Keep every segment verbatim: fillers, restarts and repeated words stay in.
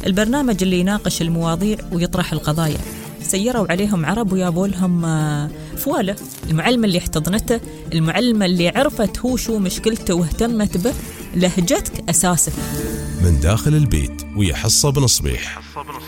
البرنامج اللي يناقش المواضيع ويطرح القضايا. سيروا عليهم عرب ويابوا لهم فوالة. المعلمة اللي احتضنته، المعلمة اللي عرفت هو شو مشكلته واهتمت به، لهجتك أساسك. من داخل البيت ويا حصة بن صبيح.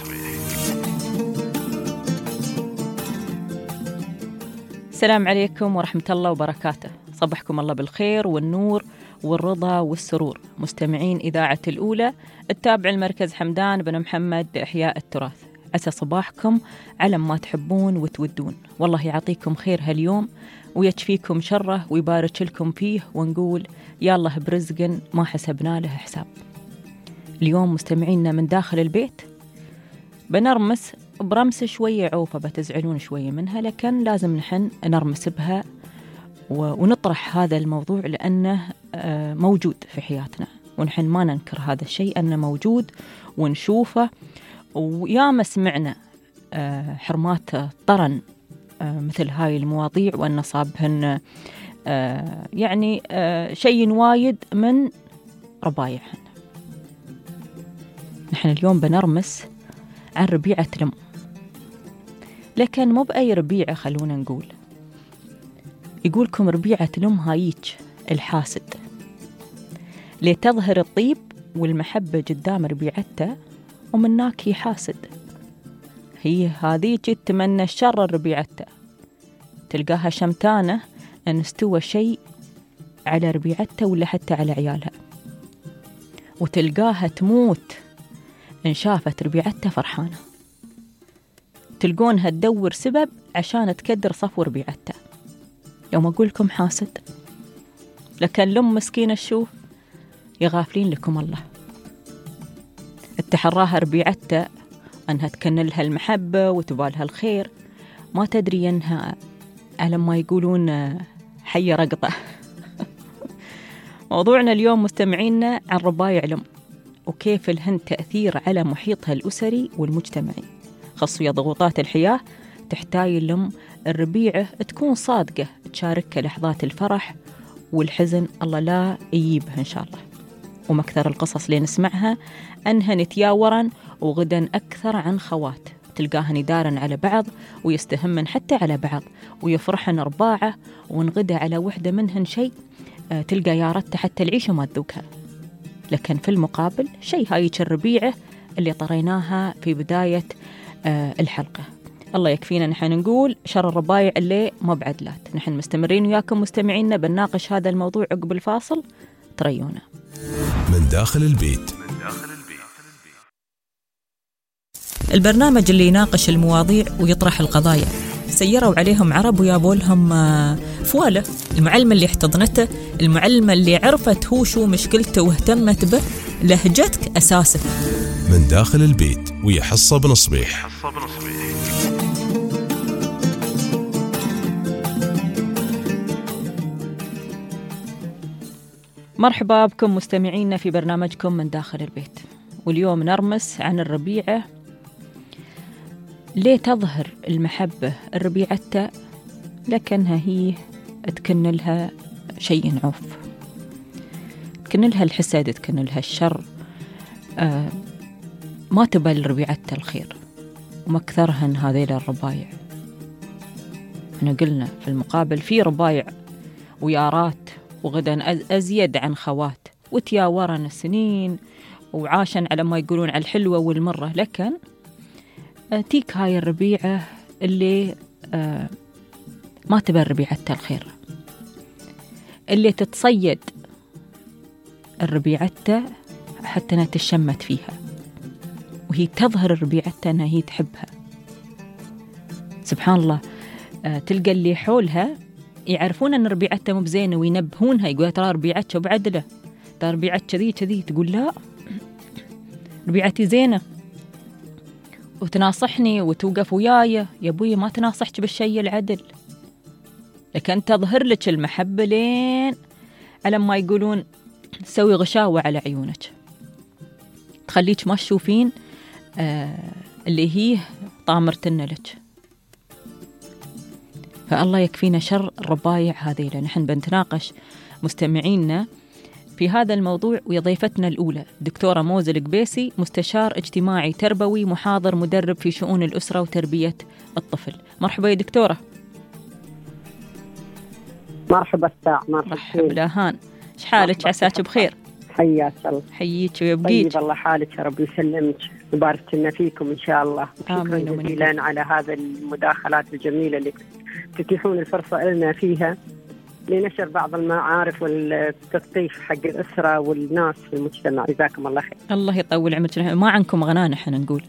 السلام عليكم ورحمة الله وبركاته. صبحكم الله بالخير والنور والرضا والسرور. مستمعين إذاعة الأولى التابع المركز حمدان بن محمد بإحياء التراث. عسى صباحكم على ما تحبون وتودون. والله يعطيكم خير هاليوم ويكفيكم شره ويبارك لكم فيه، ونقول يا الله برزق ما حسبنا له حساب. اليوم مستمعينا من داخل البيت بنرمس برمس شوية عوفة، بتزعلون شوية منها، لكن لازم نحن نرمس بها ونطرح هذا الموضوع لأنه موجود في حياتنا، ونحن ما ننكر هذا الشيء أنه موجود ونشوفه. وياما سمعنا حرمات طرن مثل هاي المواضيع وأن صابهن يعني شيء وايد من ربايعهن. نحن اليوم بنرمس عن ربيعة الأم، لكن مو بأي ربيعة. خلونا نقول يقولكم ربيعة الأم هايج الحاسد لتظهر الطيب والمحبة قدام ربيعته، ومناك هي حاسد. هي هذيك تتمنى الشر ربيعته، تلقاها شمتانة أن استوى شيء على ربيعته ولا حتى على عيالها، وتلقاها تموت إن شافت ربيعته فرحانة. تلقونها تدور سبب عشان تكدر صفو ربيعته. يوم أقول لكم حاسد، لكن الأم مسكينة الشوف يغافلين لكم الله. اتحراها ربيعته أنها تكنلها المحبة وتبالها الخير، ما تدري أنها على ما يقولون حية رقطة. موضوعنا اليوم مستمعينا عن ربايع الأم وكيف لهن تأثير على محيطها الأسري والمجتمعي. خاصة ضغوطات الحياة تحتاج الأم الربيعة تكون صادقة، تشاركها لحظات الفرح والحزن، الله لا يجيبها إن شاء الله. ومكثر القصص اللي نسمعها أنها نتياورن وغدا أكثر عن خوات، تلقاهن يدارن على بعض ويستهمن حتى على بعض ويفرحن أرباعه، ونغدا على وحدة منهن شيء تلقى يا رت حتى العيشة ما تذوقها. لكن في المقابل شيء هايك الربيعة اللي طريناها في بداية الحلقة. الله يكفينا نحن نقول شر الربايع اللي ما بعدلات. نحن مستمرين وياكم مستمعينا بنناقش هذا الموضوع عقب الفاصل، تريونا. من داخل البيت. البرنامج اللي يناقش المواضيع ويطرح القضايا. سيروا عليهم عرب ويابوا لهم فوالة. المعلمة اللي احتضنته، المعلمة اللي عرفت هو شو مشكلته واهتمت به، لهجتك أساسك. من داخل البيت ويا حصة بن صبيح. مرحبا بكم مستمعينا في برنامجكم من داخل البيت. واليوم نرمس عن الربيعة. ليه تظهر المحبة الربيعة لكنها هي تكن لها شيء عوف، تكن لها الحسد، تكن لها الشر، آه ما تبال ربيعتها الخير. ومكثرهن هذيل الربايع. احنا قلنا في المقابل في ربايع ويارات وغدا أزيد عن خوات، وتياورن سنين وعاشن على ما يقولون على الحلوة والمرة، لكن تيك هاي الربيعة اللي آه ما تبال ربيعتها الخير، اللي تتصيد الربيعتها حتى أنها تشمت فيها، وهي تظهر الربيعتها أنها هي تحبها. سبحان الله. آه تلقى اللي حولها يعرفون أن ربيعتها مو بزينة وينبهونها، يقول ترى ربيعتها بعدله، ترى ربيعتها كذي كذي، تقول لا ربيعتي زينة وتناصحني وتوقف وياي. يا أبوي ما تناصحك بالشيء العدل، لكن تظهر لك المحبة لين على ما يقولون تسوي غشاوة على عيونك، تخليك ما تشوفين آه اللي هي طامرتنا لك. فالله يكفينا شر الربايع هذه. نحن بنتناقش مستمعينا في هذا الموضوع، ويا ضيفتنا الأولى دكتورة موزة القبيسي، مستشار اجتماعي تربوي، محاضر مدرب في شؤون الأسرة وتربية الطفل. مرحبا يا دكتورة. مرحبا الساعة. مرحبا. مرحبا لهان، ايش حالك؟ عساك بخير؟ حياك الله. حييك ويبقيك. طيب الله حالك يا رب يسلمك، ويبارك لنا فيكم إن شاء الله. شكرا جزيلا على هذا المداخلات الجميلة اللي تتيحون الفرصة لنا فيها لنشر بعض المعارف والتثقيف حق الأسرة والناس في المجتمع. جزاكم الله خير. الله يطول عمرك، ما عنكم غناء نحن نقول.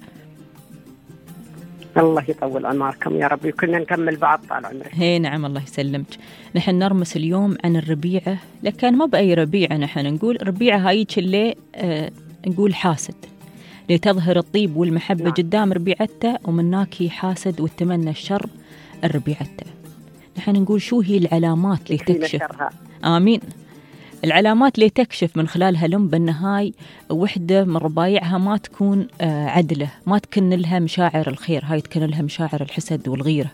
الله يطول عمركم يا رب، وكنا نكمل بعض طال عمرك. هي نعم، الله يسلمك. نحن نرمس اليوم عن الربيعة، لكن ما بأي ربيعة، نحن نقول ربيعة هايك اللي آه نقول حاسد، لتظهر الطيب والمحبة نعم. قدام ربيعته، ومناك حاسد وتمنى الشر الربيعته. نحن نقول شو هي العلامات اللي تكشف. آمين. العلامات اللي تكشف من خلالها الأم بالنهاية وحدة من ربايعها ما تكون آه عدلة، ما تكن لها مشاعر الخير، هاي تكن لها مشاعر الحسد والغيرة.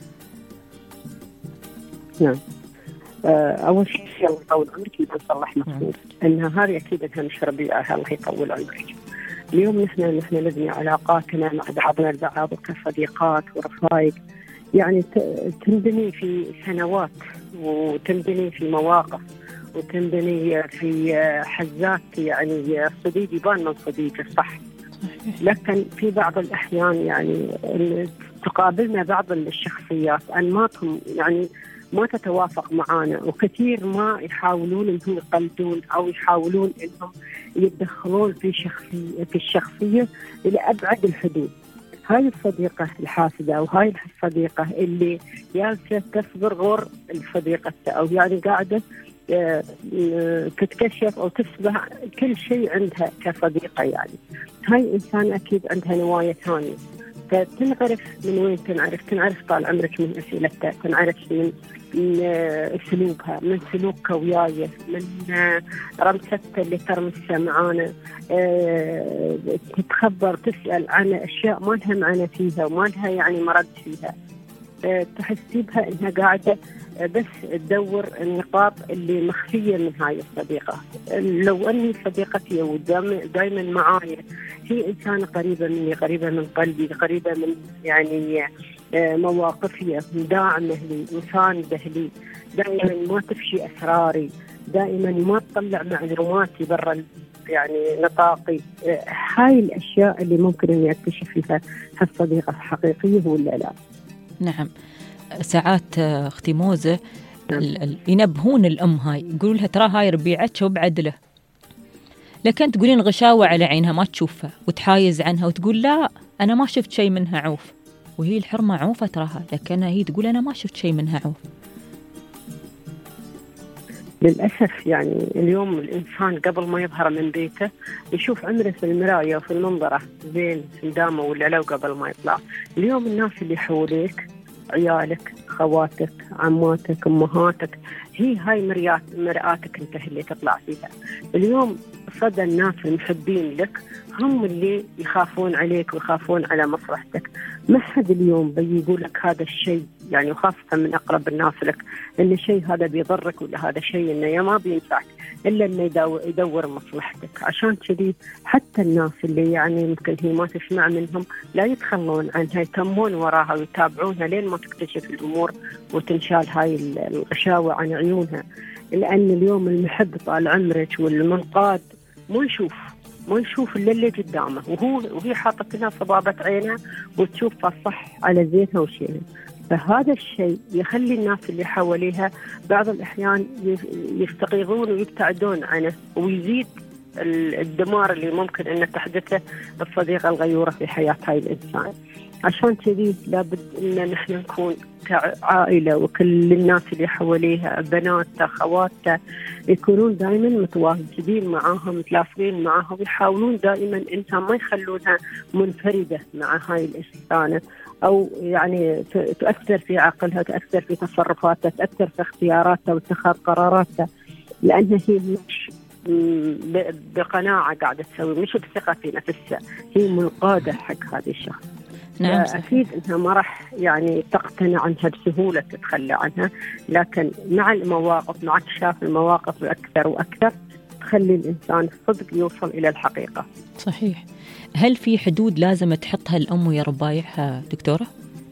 نعم. أول شيء الله يطول عمرك اللي نصلح مفهوم أنها هذه أكيد أنها مش ربيعة. الله يطول عمرك. اليوم نحن نحن نبني علاقاتنا مع بعضنا البعض كصديقات ورفايق، يعني تنبني في سنوات، وتنبني في مواقف، وتنبني في حزات. يعني الصديق يبان من صديقه صح، لكن في بعض الأحيان يعني تقابلنا بعض الشخصيات أنماطهم يعني ما تتوافق معنا، وكثير ما يحاولون انهم يقلدون او يحاولون انهم يتدخلون في شخصية في الشخصية إلى أبعد الحدود. هاي الصديقة الحاسدة وهاي الصديقة اللي جالسة تصبر غور الصديقة، أو يعني قاعدة تتكشف أو تسبح كل شيء عندها كصديقة، يعني هاي إنسان أكيد عندها نوايا ثانية. فتنعرف من وين تنعرف تنعرف طال عمرك من أسئلتها، تنعرف من من أسلوبها، من سلوكها وياي، من رمستها اللي ترمسها معانا. أه تتخبر تسأل عن أشياء ما لها معنى فيها وما لها يعني مرد فيها. أه تحسي بها إنها قاعدة بس تدور النقاط اللي مخفية من هاي الصديقة. لو أني صديقتي ودائما معايا، هي إنسانة قريبة مني، قريبة من قلبي، قريبة من يعني مواقفي، داعمة لي، مساندة لي، دائما ما تفشي أسراري، دائما ما تطلع معلوماتي برا يعني نطاقي. هاي الأشياء اللي ممكن أني أكتشف فيها هالصديقة الحقيقية ولا لا. نعم. ساعات أختي موزة ينبهون الأم، هاي يقولوا لها ترى هاي ربيعتها وبعدله، لكن تقولين غشاوة على عينها ما تشوفها، وتحايز عنها وتقول لا أنا ما شفت شيء منها عوف، وهي الحرمة عوفة تراها، لكنها هي تقول أنا ما شفت شيء منها عوف. للأسف يعني اليوم الإنسان قبل ما يظهر من بيته يشوف عمره في المراية وفي المنظرة زين سندامه ولا لو قبل ما يطلع. اليوم الناس اللي حوليك، عيالك، خواتك، عماتك، أمهاتك، هي هاي مريات مرآتك انت اللي تطلع فيها. اليوم صدى الناس المحبين لك هم اللي يخافون عليك ويخافون على مصلحتك. ما حد اليوم بيقول لك هذا الشيء، يعني وخاصة من أقرب الناس لك، إن الشيء هذا بيضرك ولا هذا شيء إنه ما بينفعك، إلا إنه يدور, يدور مصلحتك. عشان كذي حتى الناس اللي يعني ممكن هي ما تسمع منهم لا يتخلون عنها، يتمون وراها ويتابعونها لين ما تكتشف الأمور وتنشال هاي الغشاوة عن عيونها. لأن اليوم المحب طال عمرك والمنقاد ما يشوف ما يشوف إلا اللي قدامه، وهو وهي حاطة لها صبابة عينها وتشوفها صح على زينها وشينها. فهذا الشيء يخلي الناس اللي حواليها بعض الأحيان يستغيظون ويبتعدون عنه، ويزيد الدمار اللي ممكن أن تحدثه الصديقة الغيورة في حياة هاي الإنسان. عشان كذي لابد أن نحن نكون كعائلة وكل الناس اللي حواليها، بناتها، خواتها، يكونون دائما متواجدين معاها، متلاصقين معاها، ويحاولون دائما إنها ما يخلونها منفردة مع هاي الإنسانة، أو يعني تؤثر في عقلها، تؤثر في تصرفاتها، تؤثر في اختياراتها واتخاذ قراراتها، لأنها هي مش بقناعة قاعدة تسوي، مش بثقة في نفسها، هي منقادة حق هذا الشخص. نعم أكيد إنها ما راح يعني تقتنع عنها بسهولة، تتخلى عنها، لكن مع المواقف، مع اكتشاف المواقف أكثر وأكثر، تخلي الإنسان صدق يوصل إلى الحقيقة. صحيح. هل في حدود لازم تحطها الأم ويا ربايعها دكتورة؟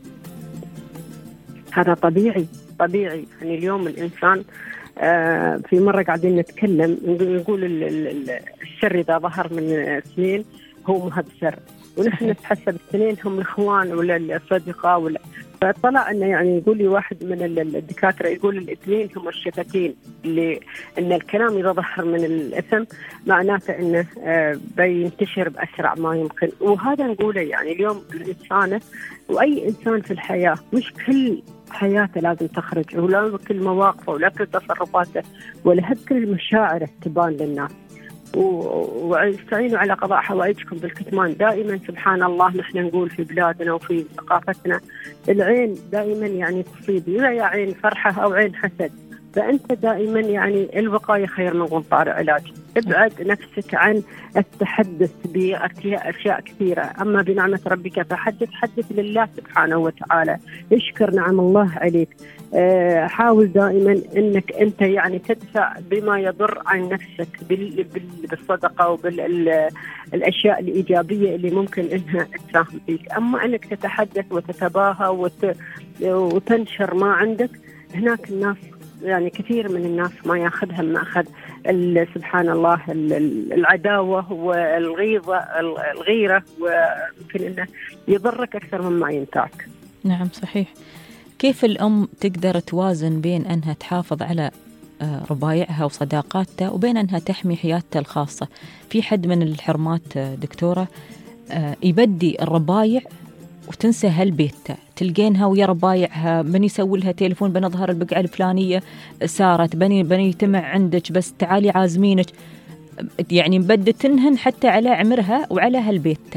هذا طبيعي طبيعي. يعني اليوم الإنسان آه في مرة قاعدين نتكلم نقول الشر إذا ظهر من اثنين هو مهبسر، ونحن نتحسب الاثنين هم الإخوان ولا الأصدقاء ولا. فطلع أنه يعني يقول لي واحد من الدكاترة يقول الاثنين هم الشفتين، اللي أن الكلام إذا ظهر من الإثم معناته أنه آه بينتشر بأسرع ما يمكن. وهذا نقوله يعني اليوم الإنسان وأي إنسان في الحياة مش كل حياته لازم تخرج، ولا كل مواقفه ولا كل تصرفاته ولا كل مشاعره تبان للناس. واستعينوا على قضاء حوائجكم بالكتمان. دائما سبحان الله نحن نقول في بلادنا وفي ثقافتنا العين دائما يعني تصيب، يا عين فرحة أو عين حسد. فأنت دائما يعني الوقاية خير من قنطار علاج. ابعد نفسك عن التحدث بأشياء كثيرة، أما بنعمة ربك فحدث، حدث لله سبحانه وتعالى، اشكر نعم الله عليك. أه حاول دائما أنك أنت يعني تدفع بما يضر عن نفسك بالصدقة وبالأشياء الإيجابية اللي ممكن أنها تساهم فيك. أما أنك تتحدث وتتباهى وت... وتنشر ما عندك، هناك الناس يعني كثير من الناس ما ياخذها ما أخذ سبحان الله العداوة والغيظة الغيرة، ويمكن أنه يضرك أكثر مما ينفعك. نعم صحيح. كيف الأم تقدر توازن بين أنها تحافظ على ربايعها وصداقاتها وبين أنها تحمي حياتها الخاصة؟ في حد من الحرمات دكتورة يبدي الربايع وتنسى هالبيتها، تلقينها ويا ربايعها بني يسوي لها تليفون بنظهر البقعة الفلانية صارت بني بني يتمع عندك بس تعالي عازمينك، يعني مبدتنهن حتى على عمرها وعلى هالبيتها.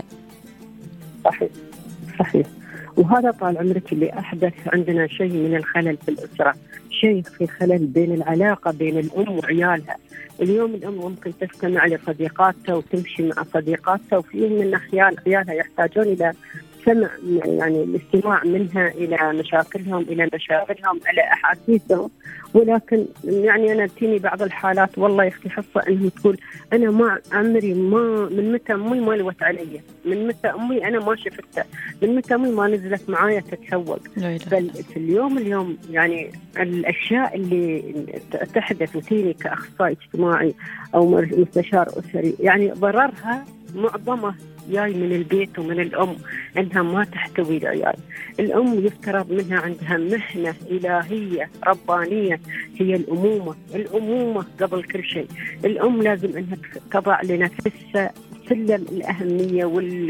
صحيح صحيح. وهذا طال عمرك اللي أحدث عندنا شيء من الخلل في الأسرة، شيء في خلل بين العلاقة بين الأم وعيالها. اليوم الأم ممكن تستمع لصديقاتها وتمشي مع صديقاتها، وفي من الأحيان عيالها يحتاجون إلى سمع، يعني الاستماع منها إلى مشاكلهم إلى مشاغلهم إلى أحاسيسهم. ولكن يعني أنا تيني بعض الحالات والله يختي حصة أنه تقول أنا ما عمري ما من متى أمي ما لوت علي، من متى أمي أنا ما شفتها، من متى أمي ما نزلت معايا تتسوق. بل في اليوم اليوم يعني الأشياء اللي تحدث وتيني كأخصائي اجتماعي أو مستشار أسري يعني ضررها معظمه جاي من البيت ومن الأم، أنها ما تحتوي العيال. الأم يفترض منها عندها مهنة إلهية ربانية هي الأمومة. الأمومة قبل كل شيء. الأم لازم أنها تضع لنفسها سلم الأهمية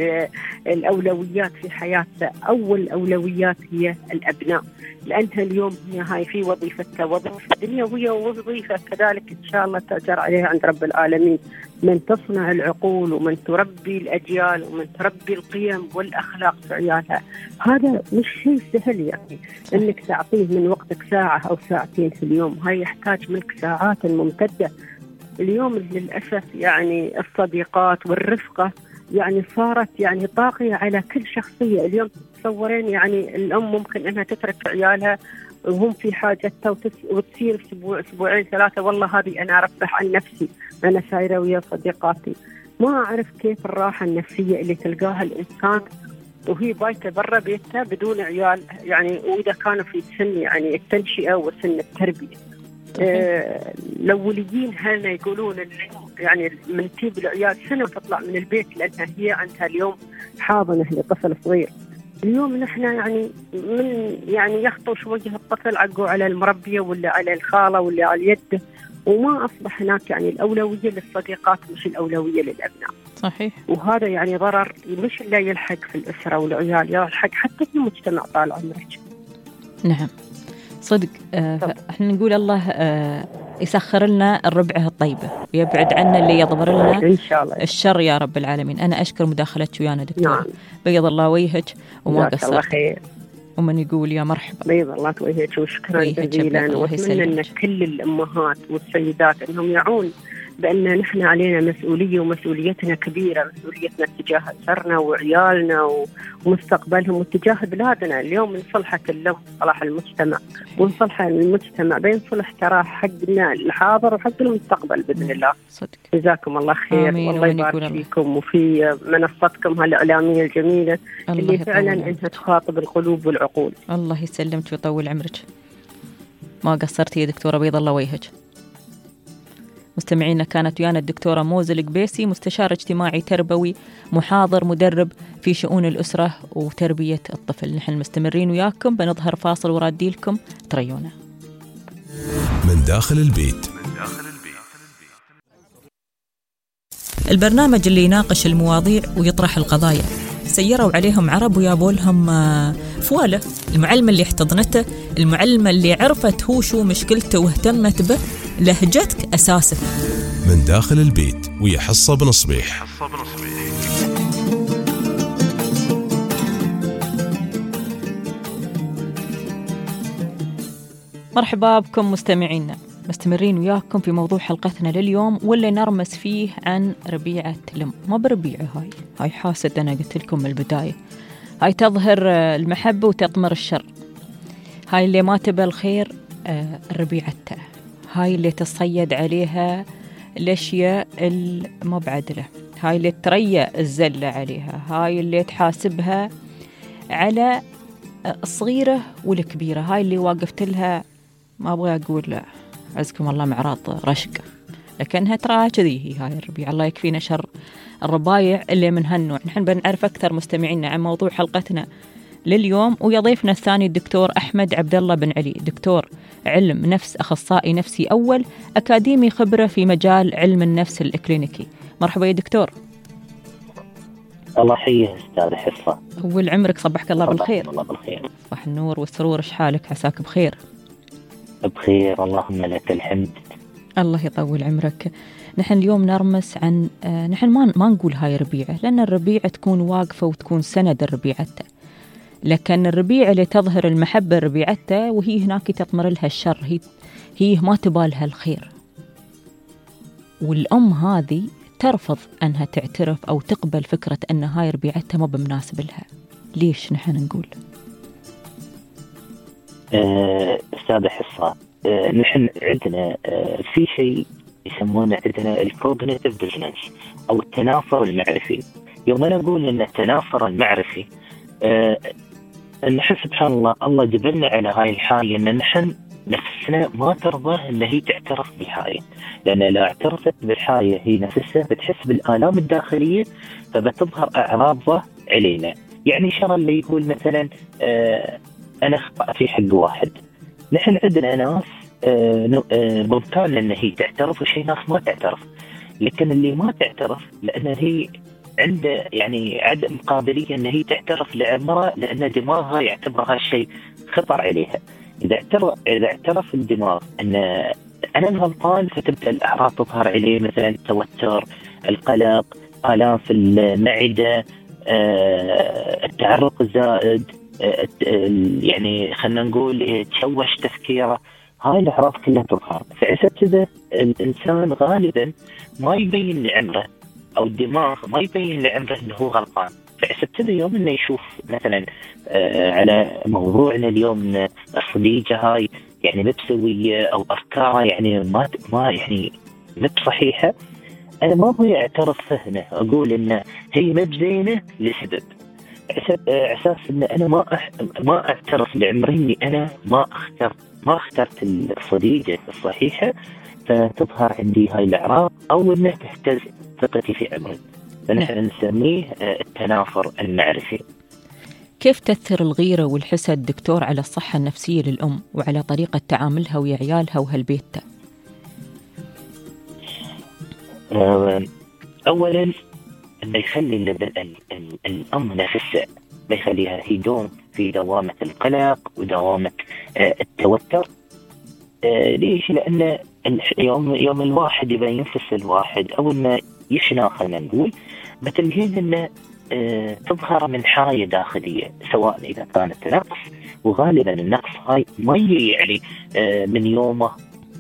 والأولويات في حياتها. أول أولويات هي الأبناء، لأنها اليوم هي هاي في وظيفتها وظيفة دنيوية ووظيفة كذلك إن شاء الله تأجر عليها عند رب العالمين، من تصنع العقول ومن تربي الأجيال ومن تربي القيم والأخلاق في عيالها. هذا مش شيء سهل يعني أنك تعطيه من وقتك ساعة أو ساعتين في اليوم، هاي يحتاج منك ساعات ممتدة. اليوم للأسف يعني الصديقات والرفقة يعني صارت يعني طاغية على كل شخصية. اليوم تصورين يعني الأم ممكن أنها تترك عيالها وهم في حاجتها وتسير أسبوع أسبوعين ثلاثة، والله هذه أنا أرفح عن نفسي، أنا سايرة ويا صديقاتي. ما أعرف كيف الراحة النفسية اللي تلقاها الإنسان وهي بايته برا بيتها بدون عيال، يعني وإذا كانوا في سن يعني التنشئة وسن التربية. آه الأوليين هلنا يقولون يعني من تجيب العيال سنة تطلع من البيت لأنها هي عندها اليوم حاضنة لطفل صغير. اليوم نحن يعني من يعني يخطو شوية الطفل عقوا على المربية ولا على الخالة ولا على اليد، وما أصبح هناك يعني الأولوية للصديقات مش الأولوية للأبناء. صحيح. وهذا يعني ضرر مش إلا يلحق في الأسرة والعيال، يلحق حتى في المجتمع طال عمرك. نعم صدق. آه احنا نقول الله آه يسخر لنا الربعة الطيبة ويبعد عنا اللي يضمر لنا إن شاء الله الشر يا رب العالمين. أنا أشكر مداخلتك ويانا دكتور. نعم. بيض الله وجهك وما قصرت. الله خير. ومن يقول يا مرحبا. بيض الله وجهك وشكرا جزيلا. وأتمنى أن كل الأمهات والسيدات أنهم يعون بأن نحن علينا مسؤولية، ومسؤوليتنا كبيرة، مسؤوليتنا تجاه أسرنا وعيالنا ومستقبلهم وتجاه بلادنا. اليوم من صلحة اللهم صلاح المجتمع، ومن صلح المجتمع بين صلح ترى حقنا الحاضر وحق المستقبل بإذن الله. صدق. جزاكم الله خير، والله يبارك فيكم وفي منصتكم هالإعلامية الجميلة اللي فعلا أنها تخاطب القلوب والعقول. الله يسلمك ويطول عمرك، ما قصرتي يا دكتورة، بيض الله وجهك. مستمعينا، كانت ويانا الدكتورة موزة القبيسي، مستشار اجتماعي تربوي، محاضر مدرب في شؤون الأسرة وتربية الطفل. نحن مستمرين وياكم، بنظهر فاصل ورادي لكم، تريونا. من داخل البيت. البرنامج اللي يناقش المواضيع ويطرح القضايا. سيروا عليهم عرب ويابوا لهم فوالة. المعلمة اللي احتضنته، المعلمة اللي عرفت هو شو مشكلته واهتمت به، لهجتك أساسك. من داخل البيت ويا حصة بن صبيح. مرحبا بكم مستمعينا، مستمرين وياكم في موضوع حلقتنا لليوم، واللي نرمس فيه عن ربيعة الأم. ما بربيعة هاي هاي حاسد، أنا قلت لكم من البداية، هاي تظهر المحبة وتطمر الشر، هاي اللي ما تبى الخير ربيعتها، هاي اللي تصيد عليها الأشياء المبعدلة، هاي اللي تريا الزلة عليها، هاي اللي تحاسبها على الصغيرة والكبيرة، هاي اللي واقفت لها ما أبغى أقول لا عزكم الله معراض رشق، لكنها تراها كذي هي هاي الربيع. الله يكفينا شر الربايع اللي من هالنوع. نحن بنعرف أكثر مستمعينا عن موضوع حلقتنا لليوم، ويضيفنا الثاني الدكتور أحمد عبد الله بن علي، دكتور علم نفس، أخصائي نفسي أول، أكاديمي خبرة في مجال علم النفس الإكلينيكي. مرحبا يا دكتور. الله يحييه أستاذ حصة. أول عمرك، صبحك الله بالخير. الله بالخير. صباح النور والسرور، إيش حالك؟ عساك بخير. بخير اللهم لك الحمد. الله يطول عمرك. نحن اليوم نرمس عن آه نحن ما ما نقول هاي ربيعة، لأن الربيعة تكون واقفة وتكون سند الربيعته، لكن الربيعة اللي تظهر المحبة ربيعته وهي هناك تطمر لها الشر، هي هي ما تبالها الخير. والأم هذه ترفض أنها تعترف أو تقبل فكرة أن هاي ربيعتها ما بمناسب لها. ليش نحن نقول؟ أه أستاذ حصة، أه نحن عندنا أه في شيء يسمونه عندنا الكوجنيتيف ديسونانس أو التنافر المعرفي. يوم أنا أقول أن التنافر المعرفي أه نحن سبحان الله الله جبلنا على هاي الحالة، أن نحن نفسنا ما ترضى أن هي تعترف بالحاجة، لأن لو اعترفت بالحاجة هي نفسها بتحس بالآلام الداخلية، فبتظهر أعراضها علينا. يعني شر اللي يقول مثلا آه أنا أخطأ في حق واحد. نحن عندنا ناس آه آه ممكن أن هي تعترف، وشي ناس ما تعترف، لكن اللي ما تعترف لأن هي عنده يعني عدم قابلية أن هي تعترف لعمرها، لأن دماغها يعتبر هالشيء خطر عليها. إذا اعترف إذا اعترف الدماغ أن أنا غلطان، فتبدأ الأعراض تظهر عليه، مثلا التوتر، القلق، آلام في المعدة، التعرق الزائد، يعني خلنا نقول تشوش تفكيره. هاي الأعراض كلها تظهر. فعشان كذا الإنسان غالبا ما يبين لعمره، أو الدماغ ما يبين لعمره إنه هو غلطان. فعشان كذا يوم إنه يشوف مثلا آه على موضوعنا اليوم الصديقة هاي يعني مبسوية أو أفكارها يعني ما ما يعني مب صحيحة، أنا ما هو يعترف هنا، أقول إن هي مبزينة لسبب، أساس إن أنا ما أح ما أعترف لعمري، أنا ما اخترت ما اخترت الصديقة الصحيحة، فتظهر عندي هاي الأعراض، أو إنه تهتز ثقتي في عمري. فنحن نسميه التنافر المعرفي. كيف تأثر الغيرة والحسد دكتور على الصحة النفسية للأم وعلى طريقة تعاملها ويا عيالها وهالبيتها؟ أولا ما يخلي الأم نفسها، ما يخليها هي دوم في دوامة القلق ودوامة التوتر. ليش؟ لأن يوم يوم الواحد يبقى ينفس الواحد أو إنه يشنا، خلنا نقول، بتلقين إنه آه تظهر من حاجة داخلية، سواء إذا كانت نقص، وغالبا النقص هاي ما يجي يعني آه من يومه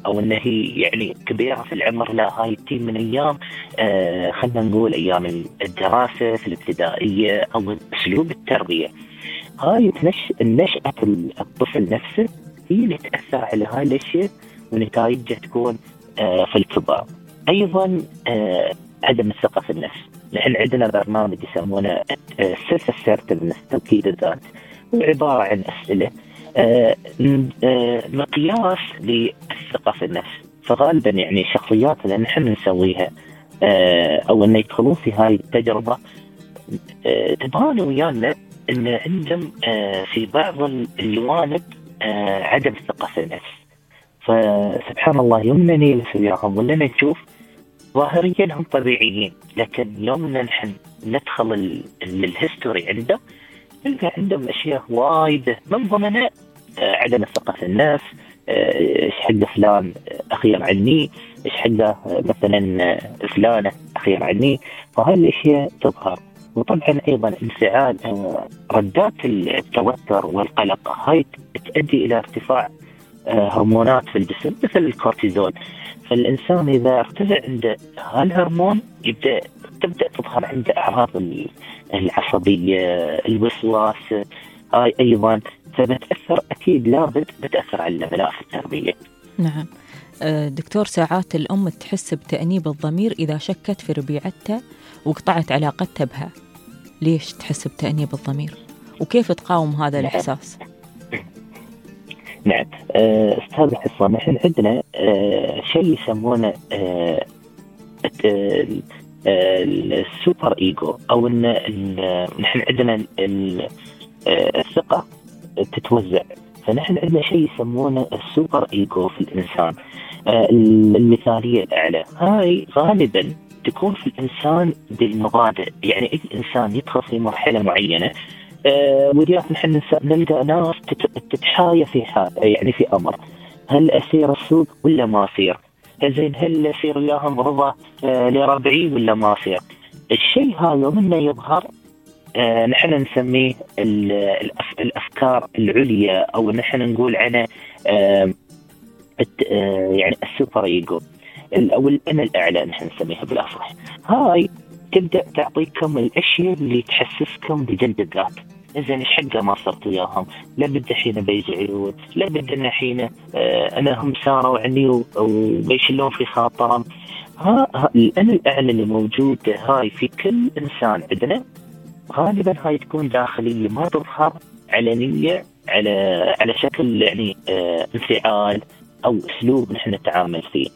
أو أن هي يعني كبيرة في العمر، لا، هاي تتم من أيام آه خلنا نقول أيام الدراسة في الابتدائية أو أسلوب التربية. هاي تنش... نشأة الطفل نفسه هي اللي تأثر على هاي الأشياء ونتائجها تكون آه في الكبار. أيضا آه عدم الثقة في النفس. نحن عندنا برنامج يسمونه سيلف اسيرتيفنس، توكيد الذات، وعبارة عن أسئلة آه آه مقياس للثقة في النفس. فغالبا يعني الشخصيات اللي نحن نسويها آه أو أن يدخلون في هاي التجربة آه تبان ويانا أن عندهم آه في بعض الجوانب آه عدم الثقة في النفس. فسبحان الله يوم نيلس وياهم ولا نشوف ظاهريا هم طبيعيين، لكن يوم نحن ندخل الهيستوري عنده نلقى عندهم أشياء وايد من ضمنها عدم الثقة في النفس. إيش حق فلان أخير عني، إيش حق مثلا فلانة أخير عني. فهاي الأشياء تظهر. وطبعا أيضا انفعال ردات التوتر والقلق، هاي تؤدي إلى ارتفاع هرمونات في الجسم مثل الكورتيزول. فالإنسان إذا ارتفع عنده هالهرمون يبدأ تبدأ تظهر عنده أعراض العصبية، الوسواس، هاي أيضا فبتأثر أكيد لابد بتأثر على الأبناء في التربية. نعم دكتور، ساعات الأم تحس بتأنيب الضمير إذا شكت في ربيعتها وقطعت علاقتها بها. ليش تحس بتأنيب الضمير وكيف تقاوم هذا الإحساس؟ نعم أستاذ حصة، نحن عندنا آه شيء يسمونه آه السوبر إيجو، أو إن نحن عندنا الثقة تتوزع. فنحن عندنا شيء يسمونه السوبر إيجو في الإنسان، آه المثالية الأعلى. هاي غالبا تكون في الإنسان بالمبادئ. يعني أي إنسان يدخل في مرحلة معينة أه وديات نحن نلقى ناس تتحايا في حال يعني في أمر، هل أسير السوق ولا ما أسير؟ زين هل أسير وياهم رضا أه لربعي ولا ما أسير؟ الشيء هذا منه يظهر أه نحن نسميه الأفكار العليا، أو نحن نقول عنه أه يعني السوبر إيجو أو الأنا الأعلى نحن نسميها بالأصح. هاي تبدأ تعطيكم الأشياء اللي تحسسكم بجلد الذات. إذن إيش حقه ما صرت وياهم، لابد حين بيزعلون، لابد أن حين آه أنا هم ساروا عني وبيشلون في خاطرهم. ها, ها الأنا الأعلى اللي موجودة هاي في كل إنسان عندنا غالبا هاي تكون داخلية، ما تظهر علنية على على شكل يعني آه انفعال أو أسلوب نحن نتعامل فيه.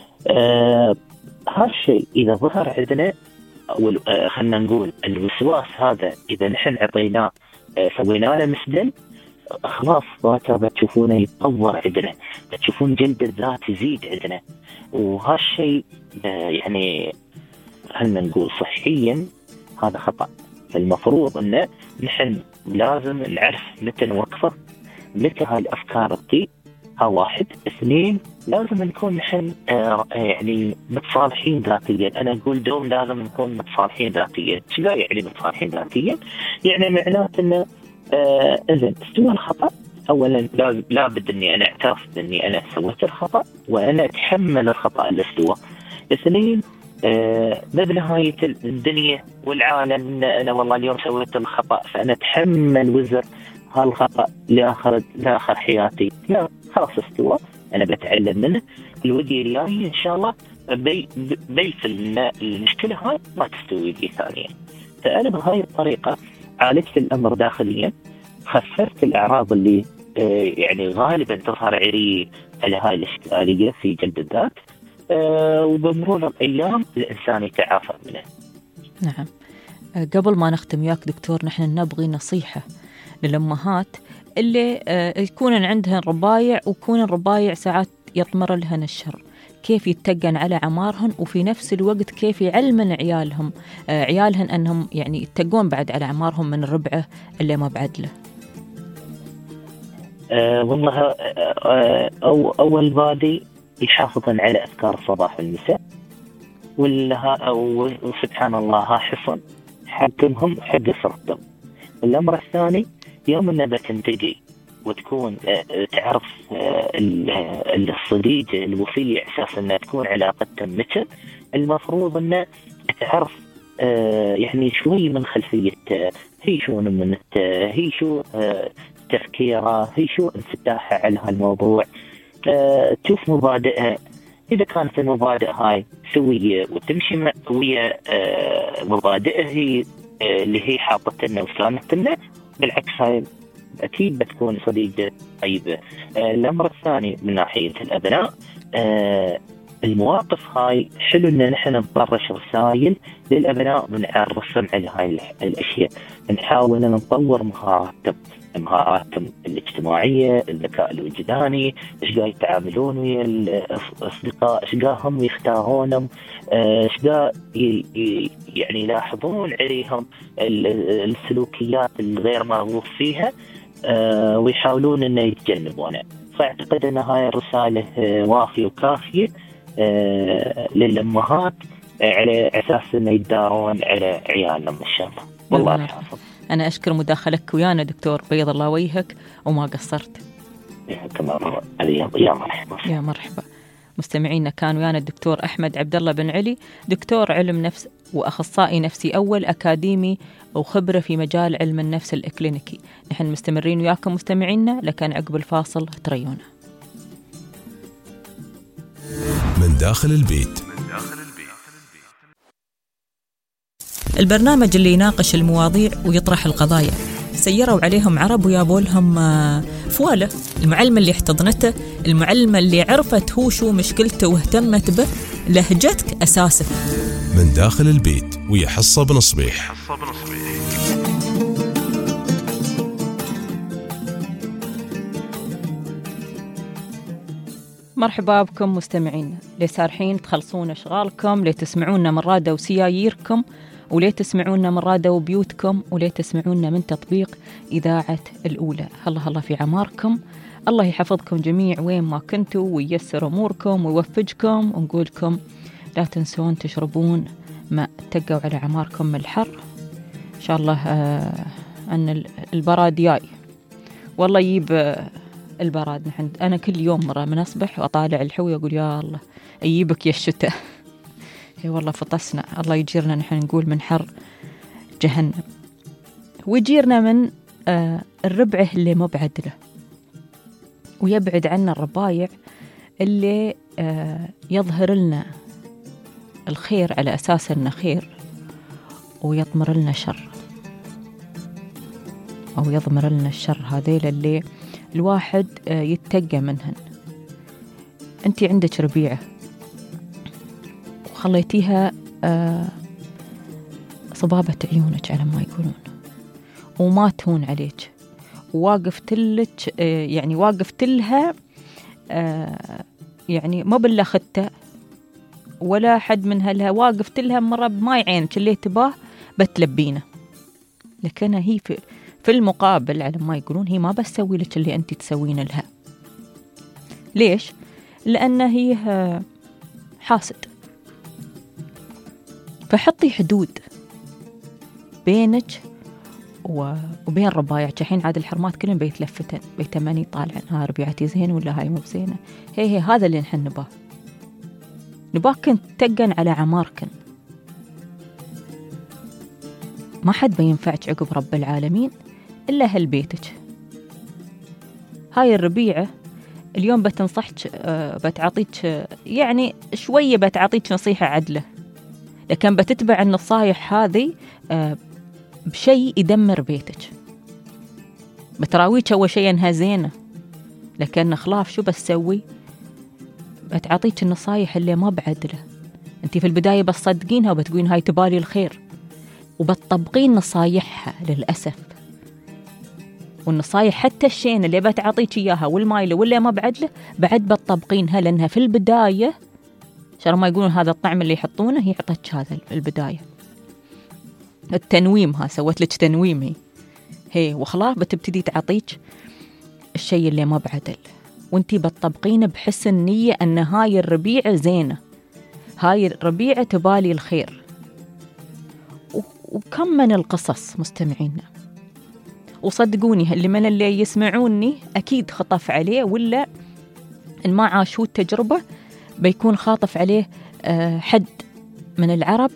آه هالشيء إذا ظهر عندنا أو خلنا نقول الوسواس هذا، إذا نحن عطيناه سوينا له مسدل، خلاص باكر بتشوفونه يتطور عندنا، بتشوفون جلد الذات يزيد عندنا. وهالشيء يعني خلنا نقول صحيا هذا خطأ. فالمفروض أنه نحن لازم نعرف متى نوقفه، متى هالأفكار تجي. ها واحد. اثنين، لازم نكون نحن آه يعني متصالحين ذاتيا. أنا أقول دوم لازم نكون متصالحين ذاتيا. شو يعني متصالحين ذاتيا؟ يعني معناته إنه آه إذن استوى الخطأ، أولا لابد إني أنا أعترف إني أنا سويت الخطأ وأنا أتحمل الخطأ اللي استوى. اثنين، آه بنهاية الدنيا والعالم أنا والله اليوم سويت الخطأ فأنا أتحمل وزر هالخطأ لآخر لآخر حياتي. لا، خلاص استوى، أنا بتعلم منه. الودي الجاي إن شاء الله بي بيفل المشكلة هاي ما تستوي لي ثانيا. فأنا بهاي الطريقة عالجت الأمر داخليا، خففت الأعراض اللي آه يعني غالبا تظهر عري على هاي الإشكالية في جلد الذات، آه وبمرور الأيام الإنسان يتعافى منه. نعم. قبل ما نختم وياك دكتور، نحن نبغي نصيحة للأمهات اللي يكون عندهن ربايع ويكون الربايع ساعات يطمر لهن الشر، كيف يتقن على عمارهن وفي نفس الوقت كيف يعلمن عيالهم عيالهن أنهم يعني يتقون بعد على عمارهم من الربعة اللي ما بعد له. أه والله أه أو أول بادي يحافظن على أذكار الصباح والمساء، ولا وسبحان الله ها حصن حقهم حق صرتهم. الأمر الثاني، يوم النبت تنتجي وتكون تعرف الصديق الوفي أساس أنها تكون علاقتها مثل المفروض أنه تعرف يعني شوي من خلفية هي شو من هي شو تفكيرها، هي شو انفتاحها على هالموضوع، تشوف مبادئها. إذا كانت المبادئ هاي سوية وتمشي ويا مبادئها هي اللي هي حاطة لنا وسلامت لنا، بالعكس هاي أكيد بتكون صديقة طيبة. الأمر الثاني من ناحية الأبناء، المواقف هاي حلو إن نحن نطرش رسائل للأبناء ونعرفهم على هاي الأشياء، نحاول أن نطور مهاراتهم مهاراتهم الاجتماعية، الذكاء الوجداني، إيش قاعد يتعاملون ويا الأصدقاء، إيش قاعد هم يختارونهم، إيش قاعد يعني يلاحظون عليهم السلوكيات الغير مرغوب فيها ويحاولون إنه يتجنبونها. فأعتقد أن هاي الرسالة وافية وكافية للأمهات على أساس إنه يدارون على عيالهم إن شاء الله. والله الحافظ. أنا أشكر مداخلك ويانا دكتور، بيض الله وجهك وما قصرت. يا مرحبا. يا مرحبا. مستمعينا كان ويانا الدكتور أحمد عبد الله بن علي، دكتور علم نفس وأخصائي نفسي أول، أكاديمي وخبرة في مجال علم النفس الإكلينيكي. نحن مستمرين وياكم مستمعينا، لكن عقب الفاصل تريونا. من داخل البيت. البرنامج اللي يناقش المواضيع ويطرح القضايا. سيروا عليهم عرب ويابوا لهم فوالة. المعلمة اللي احتضنته، المعلمة اللي عرفت هو شو مشكلته واهتمت به، لهجتك أساسك. من داخل البيت ويا حصة بن صبيح. مرحبا بكم مستمعين، لي سارحين تخلصون أشغالكم، لي تسمعونا من رادة وسياييركم، وليه تسمعونا من رادة وبيوتكم، وليه تسمعونا من تطبيق إذاعة الأولى. الله الله في عماركم، الله يحفظكم جميع وين ما كنتوا وييسر أموركم ويوفجكم، ونقولكم لا تنسون تشربون ماء، تقوا على عماركم من الحر إن شاء الله. آه أن البراد جاي والله يجيب آه البراد. نحن أنا كل يوم مرة من أصبح وأطالع الحوي وأقول يا الله أجيبك يا الشتاء. اي والله فطسنا، الله يجيرنا نحن نقول من حر جهنم، ويجيرنا من آه الربعه اللي مبعد له، ويبعد عنا الربايع اللي آه يظهر لنا الخير على أساس أنه خير ويضمر لنا شر، أو يضمر لنا الشر. هذيل اللي الواحد آه يتقى منهن. أنت عندك ربيعة خليتيها آه صبابة عيونك على ما يقولون، وما تهون عليك، وواقفت لك آه يعني واقفت لها آه يعني ما بالله خدته ولا حد من هلها، واقفت لها مرة بماي عينك اللي تباه بتلبينه، لكن هي في, في المقابل على ما يقولون هي ما بتسوي لك اللي أنت تسوين لها. ليش؟ لأن هي آه حاسد. فحطي حدود بينك وبين ربايعك. الحين عاد الحرمات كلهم بيتلفتن بيتمني طالعن ها ربيعتي زين ولا هاي مو بزينه. هي هي هذا اللي نحن نباه، نباكن تقن على عماركن. ما حد بينفعك عقب رب العالمين إلا هل بيتك. هاي الربيعة اليوم بتنصحك بتعطيك يعني شوية بتعطيك نصيحة عدلة، لكن بتتبع النصايح هذه بشيء يدمر بيتك. بتراويك أول شيء أنها زينة، لكن خلاف شو بتسوي؟ بتعطيك النصايح اللي ما بعدله. أنت في البداية بتصدقينها وبتقولين هاي تبالي الخير، وبتطبقين نصايحها للأسف. والنصايح حتى الشين اللي بتعطيك إياها والمايلة واللي ما بعدله بعد بتطبقينها، لأنها في البداية شر ما يقولون هذا الطعم اللي يحطونه هي عطتك هذا في البداية. التنويم ها سوت لك تنويم هي هي وخلاص بتبتدي تعطيك الشيء اللي ما بعدل، وانتي بتطبقينه بحسن نية أن هاي الربيعة زينة، هاي الربيعة تبالي الخير. وكم من القصص مستمعينا وصدقوني اللي من اللي يسمعوني أكيد خطف عليه، ولا إن ما عاشوا التجربة بيكون خاطف عليه حد من العرب.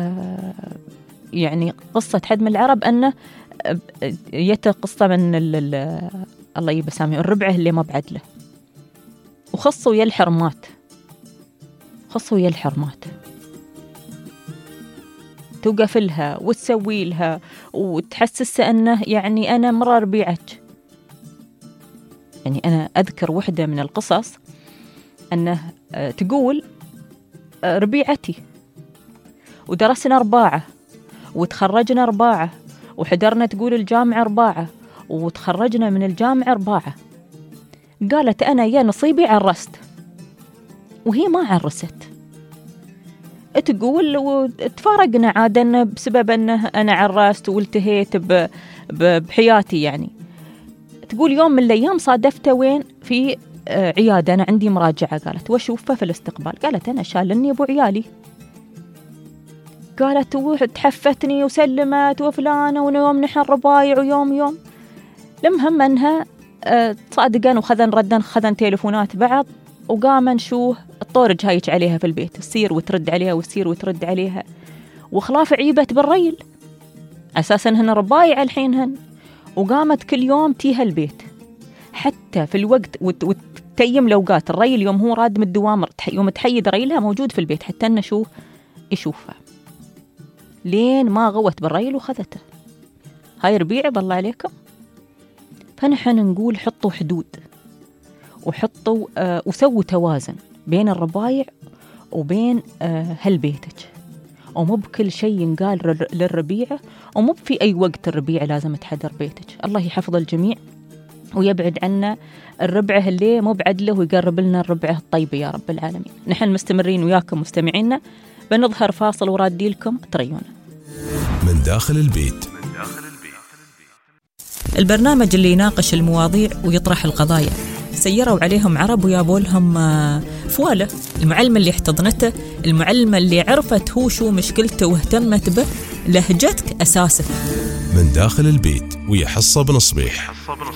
يعني قصة حد من العرب أنه يت قصة من الله يبسامي الربعه اللي ما بعدله، وخصوا يا الحرمات، خصوا يا الحرمات توقف لها وتسوي لها وتحسسها أنه يعني أنا مرة ربيعك. يعني أنا أذكر واحدة من القصص أنه تقول ربيعتي ودرسنا أرباعة وتخرجنا أرباعة وحضرنا تقول الجامعة أرباعة وتخرجنا من الجامعة أرباعة. قالت أنا يا نصيبي عرست، وهي ما عرست. تقول وتفارقنا عادة بسبب أنه أنا عرست والتهيت بحياتي. يعني تقول يوم من الأيام صادفته وين في عيادة، أنا عندي مراجعة. قالت وشوفه في الاستقبال. قالت أنا شالني أبو عيالي. قالت وتحفتني وسلمت وفلانة ويوم نحن ربايع ويوم يوم. المهم أنها تصادقن وخذن ردن خذن تليفونات بعض، وقامن شو الطورج هايج عليها في البيت، تصير وترد عليها وتصير وترد عليها، وخلاف عيبت بالريل أساساً هن ربايع الحينهن. وقامت كل يوم تيها البيت حتى في الوقت وتتيم الأوقات. الريل يوم هو راد من الدوام يوم تحيد ريلها موجود في البيت حتى أنه شو يشوفها، لين ما غوت بالريل وخذته. هاي ربيعة بالله عليكم. فنحن نقول حطوا حدود وحطوا آه وسووا توازن بين الربايع وبين آه هالبيتك، ومو بكل شيء ينقال للربيعة، ومو في أي وقت الربيعة لازم تحضر بيتك. الله يحفظ الجميع ويبعد عنا الربعة اللي مو بعدله ويقرب لنا الربعة الطيبة يا رب العالمين. نحن مستمرين وياكم مستمعينا، بنظهر فاصل ورادي لكم تريونا من داخل البيت. البرنامج اللي يناقش المواضيع ويطرح القضايا. سيروا عليهم عرب ويابوا لهم فوالة. المعلمة اللي احتضنته، المعلمة اللي عرفت هو شو مشكلته واهتمت به، لهجتك أساسك. من داخل البيت ويا حصة بن صبيح.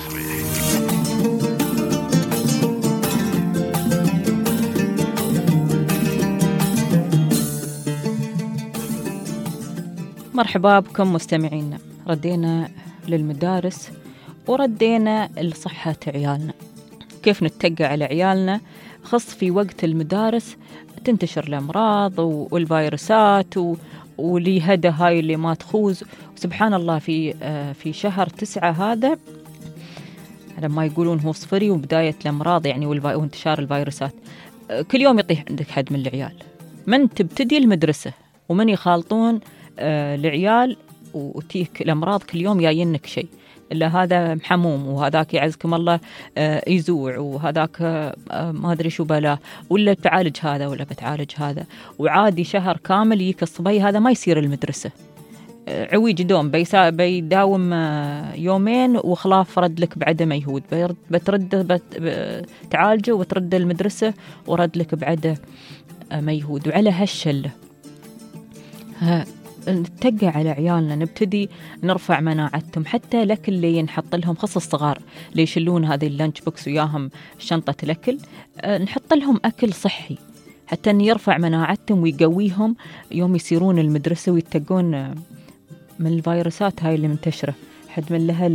مرحبا بكم مستمعينا. ردينا للمدارس وردينا لصحة عيالنا، كيف نتقى على عيالنا، خص في وقت المدارس تنتشر الأمراض والفيروسات ولي هدا هاي اللي ما تخوز. سبحان الله في في شهر تسعة هذا لما يقولون هو صفري وبداية الأمراض يعني وانتشار الفيروسات، كل يوم يطيح عندك حد من العيال. من تبتدي المدرسة ومن يخالطون العيال وتيك الأمراض كل يوم جايينك شيء، إلا هذا محموم وهذاك يعزكم الله يزوع وهذاك ما أدري شو بلا، ولا بتعالج هذا ولا بتعالج هذا. وعادي شهر كامل يك الصبي هذا ما يصير المدرسة، عويج دوم بيداوم يومين وخلاف رد لك بعده ميهود، بترد بتعالجه وترد المدرسة ورد لك بعده ميهود. وعلى هالشلة نتقى على عيالنا، نبتدي نرفع مناعتهم. حتى الأكل اللي ينحط لهم، خصوص الصغار اللي يشلون هذه اللانش بوكس وياهم شنطة الأكل، نحط لهم أكل صحي حتى أن يرفع مناعتهم ويقويهم يوم يصيرون المدرسة ويتقون من الفيروسات هاي اللي منتشرة. حد من لها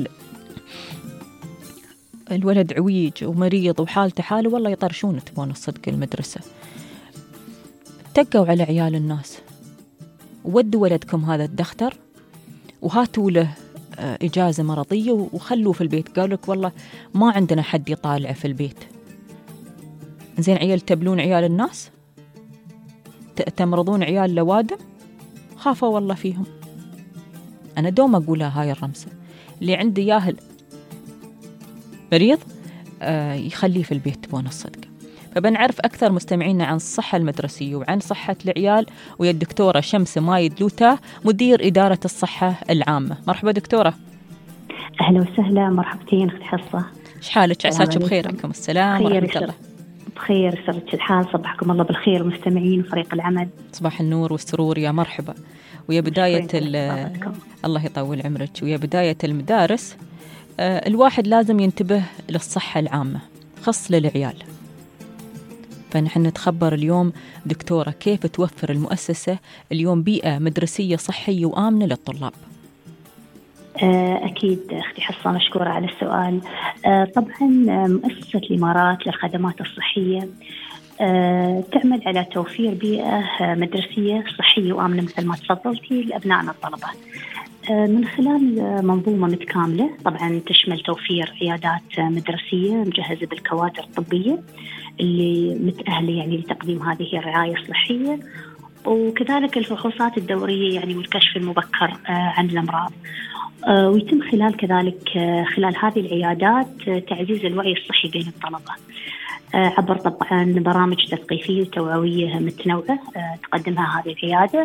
الولد عويج ومريض وحالته حاله والله يطرشون تبون الصدق المدرسة. اتقوا على عيال الناس، ودوا ولدكم هذا الدختر وهاتوا له إجازة مرضية وخلوه في البيت. قالوا لك والله ما عندنا حد يطالع في البيت. زين عيال تبلون عيال الناس، تمرضون عيال لوادم، خافوا والله فيهم. أنا دوم أقولها هاي الرمسة، اللي عنده ياهل مريض آه يخليه في البيت تبون الصدقة. فبنعرف أكثر مستمعينا عن الصحة المدرسية وعن صحة العيال ويا الدكتورة شمس مايد لوتا، مدير إدارة الصحة العامة. مرحبا دكتورة. أهلا وسهلا، مرحبتين أخت حصة. إيش حالك؟ عساك بخير. عليكم السلام ورحمة الله. بخير سرت الحال، صبحكم الله بالخير مستمعين وفريق العمل. صباح النور والسرور، يا مرحبا. ويا بداية الله يطول عمرك، ويا بداية المدارس آه الواحد لازم ينتبه للصحة العامة خاص للعيال. فنحن نتخبر اليوم دكتورة كيف توفر المؤسسة اليوم بيئة مدرسية صحية وآمنة للطلاب؟ أكيد أختي حصة، مشكورة على السؤال. طبعا مؤسسة الإمارات للخدمات الصحية تعمل على توفير بيئة مدرسية صحية وآمنة مثل ما تفضلتي لأبنائنا الطلبة من خلال منظومة متكاملة، طبعا تشمل توفير عيادات مدرسية مجهزة بالكوادر الطبية اللي متأهلة يعني لتقديم هذه الرعاية الصحية، وكذلك الفحوصات الدورية يعني والكشف المبكر عن الأمراض. ويتم خلال كذلك خلال هذه العيادات تعزيز الوعي الصحي بين الطلبة عبر طبعا برامج تثقيفية وتوعوية متنوعة تقدمها هذه العيادة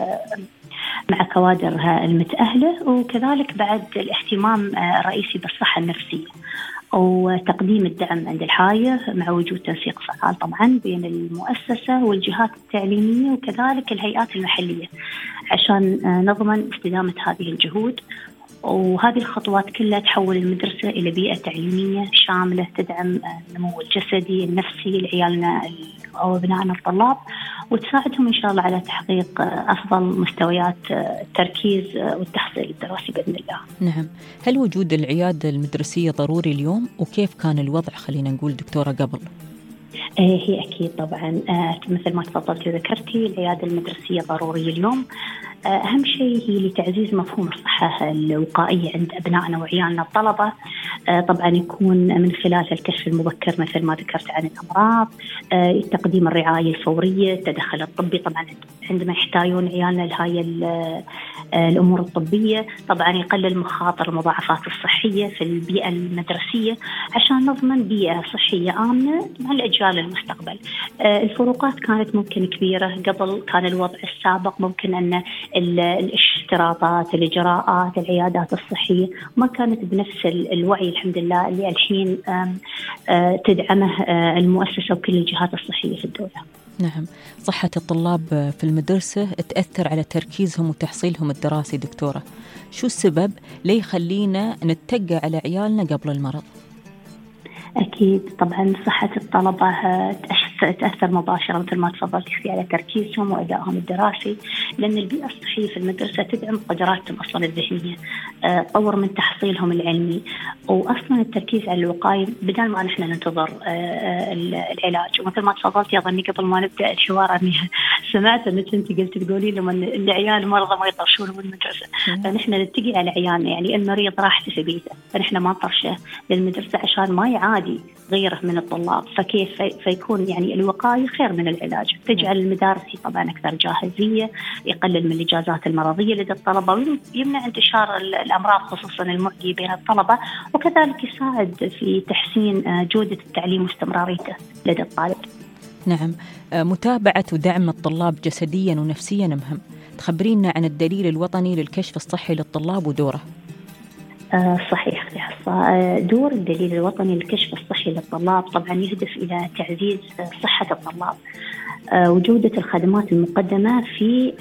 مع كوادرها المتأهلة، وكذلك بعد الاهتمام الرئيسي بالصحة النفسية وتقديم الدعم عند الحاجة مع وجود تنسيق فعال طبعا بين المؤسسة والجهات التعليمية وكذلك الهيئات المحلية عشان نضمن استدامة هذه الجهود. وهذه الخطوات كلها تحول المدرسة إلى بيئة تعليمية شاملة تدعم النمو الجسدي النفسي لعيالنا أو أبنائنا الطلاب، وتساعدهم إن شاء الله على تحقيق أفضل مستويات التركيز والتحصيل الدراسي بإذن الله. نعم، هل وجود العيادة المدرسية ضروري اليوم؟ وكيف كان الوضع خلينا نقول دكتورة قبل؟ هي أكيد طبعا مثل ما تفضلتي وذكرتي العيادة المدرسية ضرورية اليوم. أهم شيء هي لتعزيز مفهوم الصحة الوقائية عند أبنائنا وعيالنا الطلبة، طبعا يكون من خلال الكشف المبكر مثل ما ذكرت عن الأمراض، تقديم الرعاية الفورية، التدخل الطبي طبعا عندما يحتاجون عيالنا لهاي الأمور الطبية، طبعا يقلل مخاطر المضاعفات الصحية في البيئة المدرسية عشان نضمن بيئة صحية آمنة مع الأجيال المستقبل. الفروقات كانت ممكن كبيرة قبل، كان الوضع السابق ممكن أن الاشتراطات الإجراءات العيادات الصحية ما كانت بنفس الوعي الحمد لله اللي الحين تدعمه المؤسسة وكل الجهات الصحية في الدولة. نعم، صحة الطلاب في المدرسة تأثر على تركيزهم وتحصيلهم الدراسي دكتورة، شو السبب ليه يخلينا نتقى على عيالنا قبل المرض؟ أكيد طبعا صحة الطلبة تأثر مباشرة مثل ما تفضلت على تركيزهم وأدائهم الدراسي، لأن البيئة الصحية في المدرسة تدعم قدراتهم أصلا الذهنية، تطور من تحصيلهم العلمي، وأصلا التركيز على الوقاية بدل ما نحن ننتظر العلاج. ومثل ما تفضلت أظني قبل ما نبدأ الحوار أني سمعت أنك أنت قلت تقولي لما العيال مرضى ما يطرشون من المدرسة، فنحن نتقي على عيالنا، يعني المريض راح في بيته فنحن ما نطرشه للمدرسة عشان ما يعادي غيره من الطلاب. فكيف فيكون يعني الوقاية خير من العلاج، تجعل المدارس طبعا أكثر جاهزية، يقلل من الإجازات المرضية لدى الطلبة ويمنع انتشار الأمراض خصوصا المعدية بين الطلبة، وكذلك يساعد في تحسين جودة التعليم واستمراريته لدى الطالب. نعم، متابعة ودعم الطلاب جسديا ونفسيا مهم. تخبرينا عن الدليل الوطني للكشف الصحي للطلاب ودوره. آه صحيح يا حصة، دور الدليل الوطني للكشف الصحي للطلاب طبعا يهدف إلى تعزيز صحة الطلاب آه وجودة الخدمات المقدمة في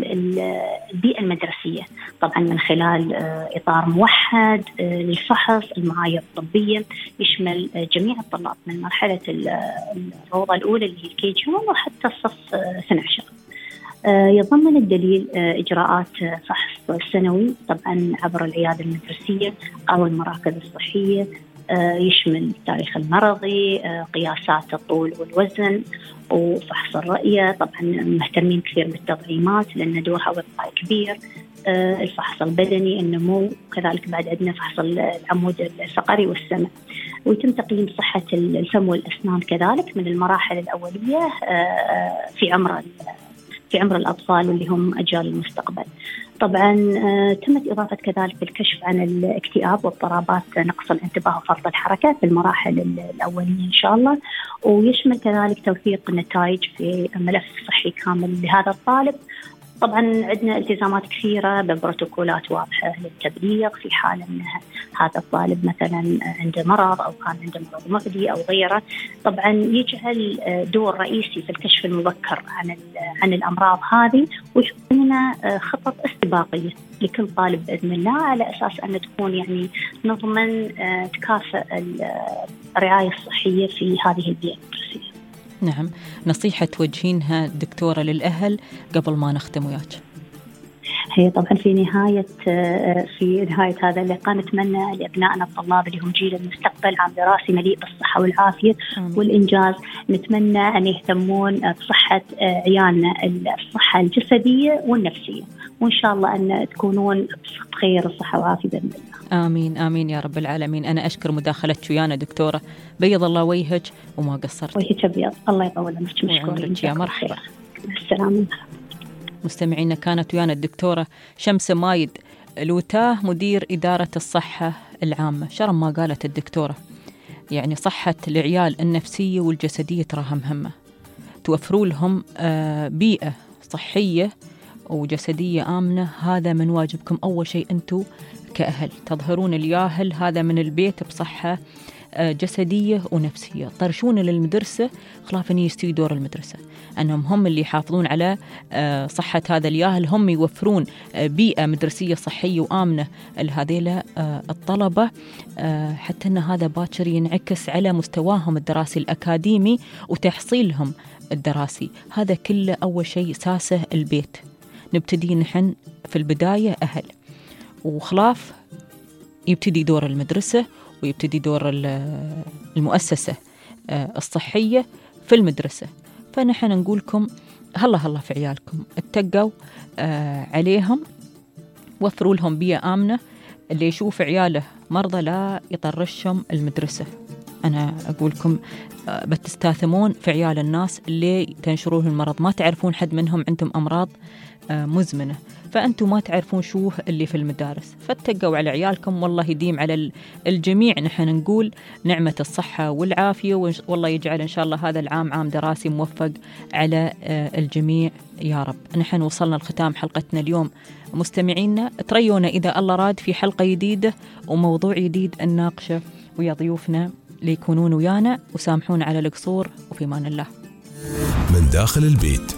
البيئة المدرسية، طبعا من خلال آه إطار موحد آه للفحص المعايير الطبية يشمل آه جميع الطلاب من مرحلة الروضة الأولى اللي هي الكي جي وحتى الصف اثني عشر. يضمن الدليل إجراءات فحص سنوي طبعا عبر العيادة المدرسية أو المراكز الصحية، يشمل التاريخ المرضي، قياسات الطول والوزن، وفحص الرؤية. طبعا مهتمين كثير بالتطعيمات لأن دورها وقائي كبير، الفحص البدني، النمو، وكذلك بعد عندنا فحص العمود الفقري والسمع. ويتم تقييم صحة الفم والأسنان كذلك من المراحل الأولية في عمر في عمر الأطفال واللي هم أجيال المستقبل. طبعا تمت إضافة كذلك الكشف عن الاكتئاب واضطرابات نقص الانتباه وفرط الحركة في المراحل الأولية إن شاء الله، ويشمل كذلك توثيق النتائج في ملف صحي كامل لهذا الطالب طبعا عندنا التزامات كثيرة ببروتوكولات واضحة للتبليغ في حال أن هذا الطالب مثلا عنده مرض أو كان عنده مرض معدي أو غيره. طبعا يجعل دور رئيسي في الكشف المبكر عن عن الأمراض هذه، ويحط لنا خطط استباقية لكل طالب بإذن الله، على أساس أن تكون يعني نضمن تكافؤ الرعاية الصحية في هذه البيئة المدرسية. نعم، نصيحة توجهينها دكتورة للأهل قبل ما نختم وياك؟ هي طبعا في نهاية في نهاية هذا اللقاء نتمنى لأبنائنا الطلاب اللي هم جيل المستقبل عام دراسي مليء بالصحة والعافية والإنجاز، نتمنى أن يهتمون بصحة عيالنا، الصحة الجسدية والنفسية، وإن شاء الله أن تكونون بخير الصحة والعافية بإذن الله. آمين آمين يا رب العالمين. أنا أشكر مداخلتك ويانا دكتورة، بيض الله وجهك وما قصرت. وجهك أبيض، الله يطول عمرك. مشكورين يا مرحبا. السلام. مستمعينا، كانت ويانا الدكتورة شمس مايد لوتاه، مدير إدارة الصحة العامة. شرم ما قالت الدكتورة، يعني صحة العيال النفسية والجسدية تراها مهمة. توفروا لهم بيئة صحية وجسدية آمنة، هذا من واجبكم. أول شيء أنتم كأهل تظهرون الياهل هذا من البيت بصحة جسدية ونفسية. طرشون للمدرسة، خلاف أن يستوي دور المدرسة، أنهم هم اللي يحافظون على صحة هذا الياهل، هم يوفرون بيئة مدرسية صحية وآمنة لهذيلا الطلبة، حتى أن هذا باكر ينعكس على مستواهم الدراسي الأكاديمي وتحصيلهم الدراسي. هذا كله أول شيء ساسه البيت. نبتدي نحن في البداية أهل، وخلاف يبتدي دور المدرسة ويبتدي دور المؤسسة الصحية في المدرسة. فنحن نقولكم هلا هلا في عيالكم، اتقوا عليهم، وفروا لهم بيئة آمنة. اللي يشوف عياله مرضى لا يطرشهم المدرسة. أنا أقولكم بتستاثمون في عيال الناس اللي تنشرون المرض، ما تعرفون حد منهم عندهم أمراض مزمنة، فأنتم ما تعرفون شو اللي في المدارس. فاتقوا على عيالكم، والله يديم على الجميع. نحن نقول نعمة الصحة والعافية، والله يجعل إن شاء الله هذا العام عام دراسي موفق على الجميع يا رب. نحن وصلنا لختام حلقتنا اليوم. مستمعينا تريونا إذا الله راد في حلقة جديدة وموضوع جديد نناقشه ويا ضيوفنا ليكونون ويانا، وسامحونا على القصور، وفي مان الله. من داخل البيت